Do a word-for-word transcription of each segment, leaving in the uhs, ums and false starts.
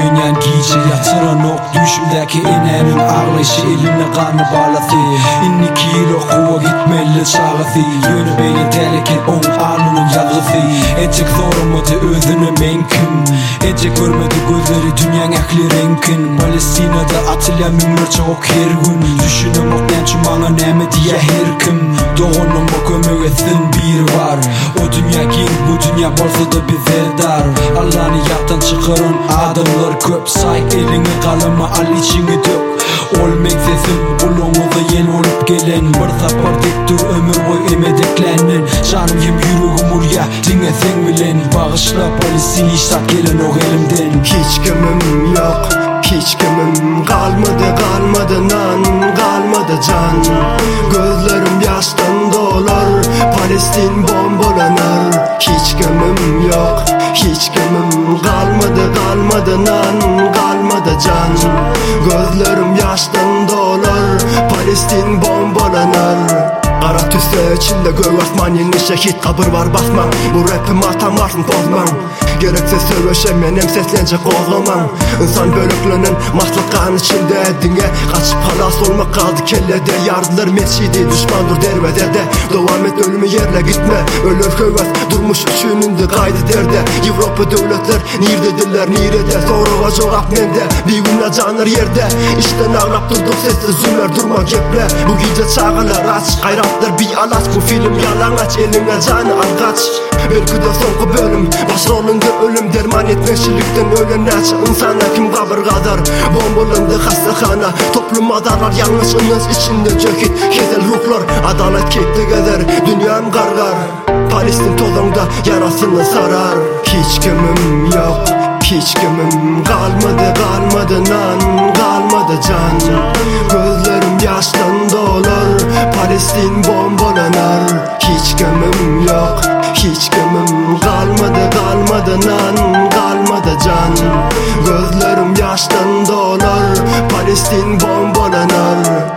oynayan gece yatıran ok düşümdeki inenin ağlayışı eline kanı bağladı. İnni kilo kuva gitmeli çağıdı. Yönü beyni teleken on alnının yağıdı. Ecek zoramadı özüne menkim. Ecek görmedi gözleri dünyanın ehli renkin. Palestina'da atılan mümler çok her gün. Düşünüm ok nençim bana neme diye her kim. Doğunun bak ömür etsin bir var. O dünya gen bu dünya bolsa da bize dar. Allah'ını yaptan çıkarın adamlar köp. Say elini kalama al içini dök. Olmek sesin kulağımıza yel olup gelen. Bir sapar dik dur ömür boy emedeklenin. Canım yem yüreğim urya dinle sen bilen. Bağışla polisi iştak gelen o elimden. Hiç kimim yok, hiç kimim kalmadı, kalmadı nan, kalmadı can. Gözlerim yaştan dolar, Palestin bombalanar. Hiç kimim yok, hiç kimim kalmadı, kalmadı nan, kalmadı can. Gözlerim yaştan dolar, Palestin bombalanar. Kara tüse içinde göv asman, yeni şehit kabır var basman. Bu rapim atam varsın bozman. Gerekse sövüşemen hem seslenecek oğlaman. İnsan bölüklünün mahlukkan içinde dine kaçıp halas olmak kaldı kellede. Yardılar mescidi düşmandır dervedede. Devam et ölümü yerle gitme. Ölür követ durmuş üçünündü kaydı derde. Avrupa devletler nirededirler nirede. Soruğa cevap mende bir günle canır yerde. İşten ağlap durduk sessiz zümler durma geple. Bu gece çağılar aç hayratlar bir alaç. Bu film yalan aç eline canı al kaç. Belki de son bölüm başrolünde ölüm derman etmeşilikten ölen aç. İnsana kim kabır kadar bombalandı hastahana. Topluma darar yanlışınız içinde cökit. Kezel ruhlar adalet kekte gezer. Dünyam gargar Palestin tozunda yarasını sarar. Hiç kimim yok, hiç kimim kalmadı, kalmadı nan, kalmadı can. Gözlerim yaştan dolar, Palestin bombalanar. Hiç kimim yok, hiç kimim kalmadı, kalmadı nan, kalmadı can. Gözlerim yaştan dolar, Palestin bombalanar.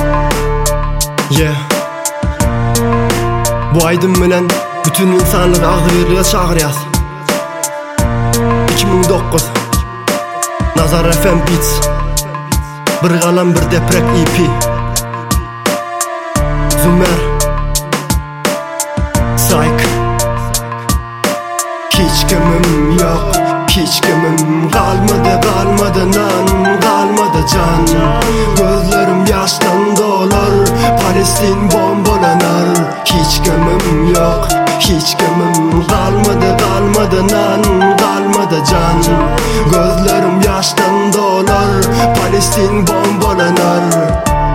Yeah. Bu aydın bilen bütün insanlığı ağırlığa çağırıyaz. iki bin dokuz Nazar F M Beats. Bir kalan bir deprek E P. Zümer Psych. Hiç kimim yok, hiç kimim kalmadı, kalmadı nan, kalmadı can. Gözlerim yaştan dolar, Palestin bombalanar. Hiç kimim yok, hiç kimim kalmadı, kalmadı nan, kalmadı can. Gözlerim yaştan dolar, Palestin bombalanar.